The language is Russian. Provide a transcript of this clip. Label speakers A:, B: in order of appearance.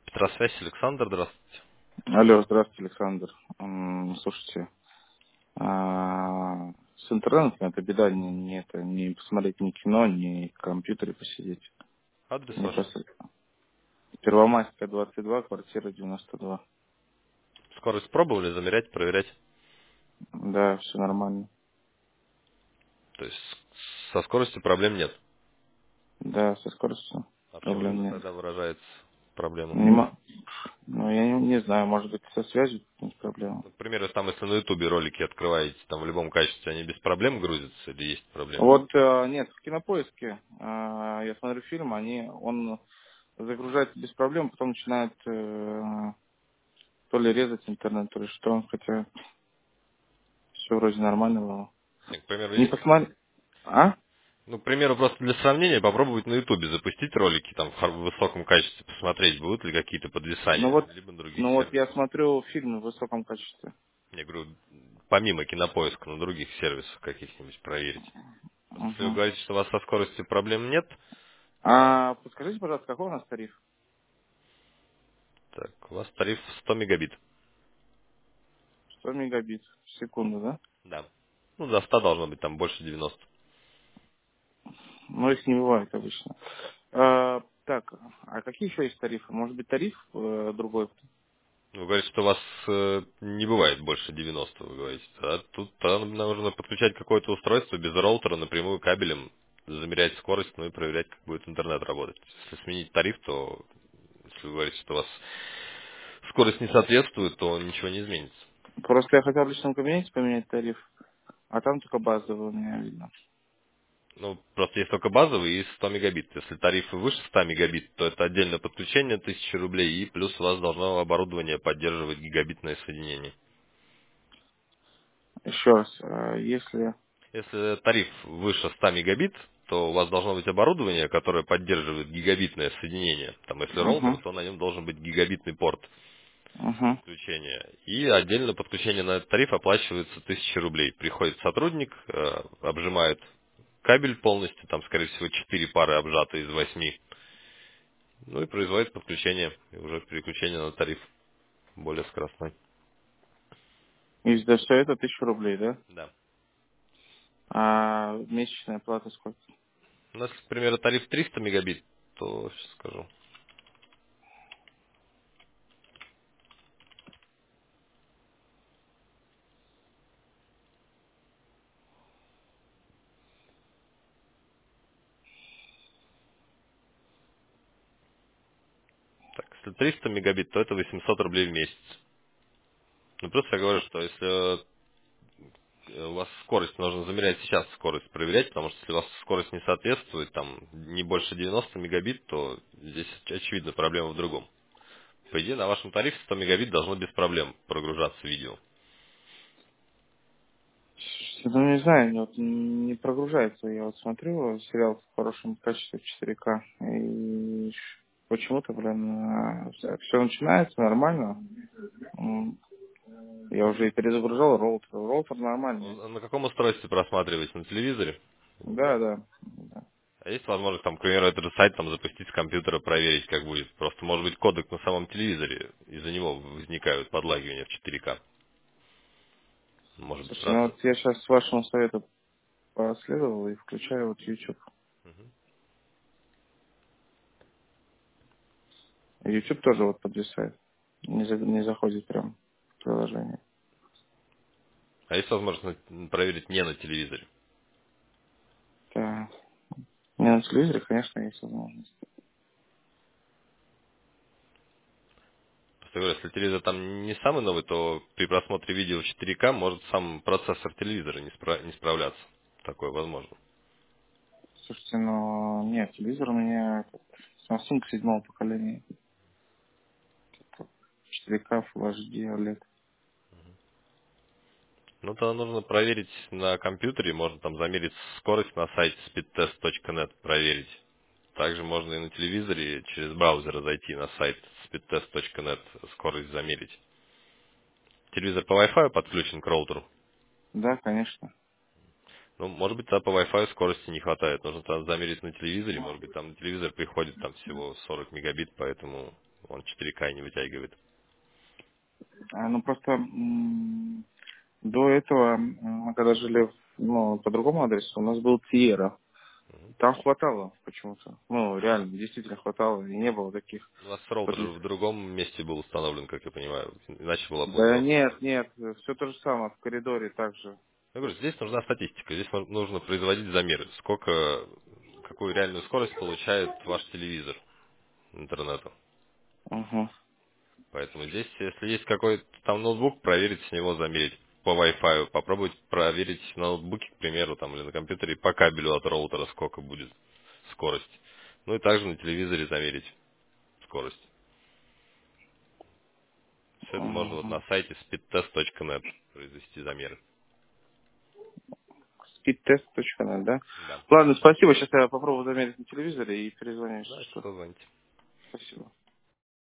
A: Петросвязь, Александр, здравствуйте.
B: Алло, здравствуйте, Александр. Слушайте, с интернетом это беда, не посмотреть ни кино, ни в компьютере посидеть.
A: Адрес
B: Не
A: ваш?
B: просто. Первомайская, 22, квартира 92.
A: Скорость пробовали замерять, проверять?
B: Да, все нормально.
A: То есть со скоростью проблем нет.
B: Да, со скоростью
A: А в чем
B: проблем
A: именно
B: нет.
A: тогда выражается проблема?
B: Не мо- Ну, я не знаю, может быть, со связью какая-нибудь проблема.
A: Ну, к примеру, там, если на Ютубе ролики открываете, там в любом качестве они без проблем грузятся или есть проблемы?
B: Вот, нет, в Кинопоиске я смотрю фильм, он загружается без проблем, потом начинает то ли резать интернет, то ли что, хотя все вроде нормально было.
A: Нет, к примеру,
B: Не
A: есть...
B: посмотри. А?
A: Ну, к примеру, просто для сравнения попробовать на Ютубе запустить ролики, там в высоком качестве, посмотреть, будут ли какие-то
B: Ну
A: подвисания,
B: вот,
A: либо на других
B: ну вот я
A: сервисах.
B: смотрю фильм в высоком качестве.
A: Я говорю, помимо Кинопоиска, на других сервисах каких-нибудь проверить. Если вы
B: Угу.
A: говорите, что у вас со скоростью проблем нет,
B: А подскажите, пожалуйста, какой у нас тариф?
A: так, у вас тариф 100 мегабит.
B: 100 мегабит в секунду, да?
A: Да. Ну, до 100 должно быть, там больше 90.
B: Ну, их не бывает обычно. Так, а какие еще есть тарифы? Может быть, тариф другой?
A: Вы говорите, что у вас не бывает больше 90, вы говорите. А тут нужно подключать какое-то устройство без роутера напрямую кабелем, замерять скорость, ну и проверять, как будет интернет работать. Если сменить тариф, то, если вы говорите, что у вас скорость не соответствует, то ничего не изменится.
B: Просто я хотел в личном кабинете поменять тариф, а там только базовый у меня видно.
A: Ну, просто есть только базовый и 100 мегабит. Если тарифы выше 100 мегабит, то это отдельное подключение 1000 рублей, и плюс у вас должно оборудование поддерживать гигабитное соединение.
B: Еще раз, если...
A: Если тариф выше 100 мегабит, то у вас должно быть оборудование, которое поддерживает гигабитное соединение. Там, если роутер,
B: Угу,
A: то на нем должен быть гигабитный порт
B: угу.
A: подключения. И отдельно подключение на этот тариф оплачивается 1000 рублей. Приходит сотрудник, обжимает кабель полностью, там, скорее всего, 4 пары обжаты из 8. Ну и производит подключение, и уже переключение на тариф более скоростной.
B: И за все это 1000 рублей, да?
A: Да.
B: А месячная плата сколько?
A: У нас, к примеру, тариф 300 мегабит, то сейчас скажу. Так, если 300 мегабит, то это 800 рублей в месяц. Ну, просто я говорю, что если у вас скорость, нужно замерять сейчас скорость, проверять, потому что если у вас скорость не соответствует, там, не больше 90 мегабит, то здесь очевидно проблема в другом. По идее, на вашем тарифе 100 мегабит должно без проблем прогружаться видео.
B: Ну, не знаю, вот не прогружается. Я вот смотрю сериал в хорошем качестве 4К. И почему-то, блин, все начинается нормально. М, Я уже и перезагружал роутер. Роутер нормальный.
A: На каком устройстве просматриваете? На телевизоре?
B: Да, да. Да.
A: А есть возможность, там, к примеру, этот же сайт там запустить с компьютера, проверить, как будет. Просто, может быть, кодек на самом телевизоре, из-за него возникают подлагивания в 4К. Может быть,
B: Слушайте, ну
A: процесс.
B: вот я сейчас с вашему совету последовал и включаю вот YouTube. YouTube тоже вот подвисает. Не заходит прям в приложение.
A: А есть возможность проверить не на телевизоре?
B: Да. Не на телевизоре, конечно, есть возможность.
A: Просто говорю, если телевизор там не самый новый, то при просмотре видео в 4К может сам процессор телевизора не справляться. Такое возможно.
B: Слушайте, ну нет, телевизор у меня Samsung седьмого поколения. 4К Full HD OLED.
A: Ну, тогда нужно проверить на компьютере, можно там замерить скорость на сайте speedtest.net, проверить. Также можно и на телевизоре через браузер зайти на сайт speedtest.net, скорость замерить. Телевизор по Wi-Fi подключен к роутеру.
B: Да, конечно.
A: Ну, может быть, тогда по Wi-Fi скорости не хватает. Нужно тогда замерить на телевизоре. Может быть, там на телевизор приходит там всего 40 мегабит, поэтому Он 4К не вытягивает.
B: Ну, просто до этого, мы когда жили по другому адресу, у нас был Тиера. Там хватало почему-то. Реально, действительно хватало. И не было таких
A: У вас роутер
B: подвис.
A: в другом месте был установлен, как я понимаю. Иначе была бы
B: Да
A: возможность
B: нет,
A: скорость.
B: нет, все то же самое, в коридоре также.
A: Я говорю, здесь нужна статистика, здесь нужно производить замеры. Сколько, какую реальную скорость получает ваш телевизор интернета.
B: Угу.
A: Поэтому здесь, если есть какой-то там ноутбук, проверить с него, замерить по Wi-Fi, попробовать проверить на ноутбуке, к примеру, там, или на компьютере по кабелю от роутера, сколько будет скорость. Ну и также на телевизоре замерить скорость. Все это можно вот на
B: Угу.
A: сайте speedtest.net произвести замеры.
B: Speedtest.net, да?
A: Да.
B: Ладно, спасибо. Сейчас я попробую замерить на телевизоре и перезвоню, если
A: Давайте
B: что.
A: позвоните.
B: Спасибо.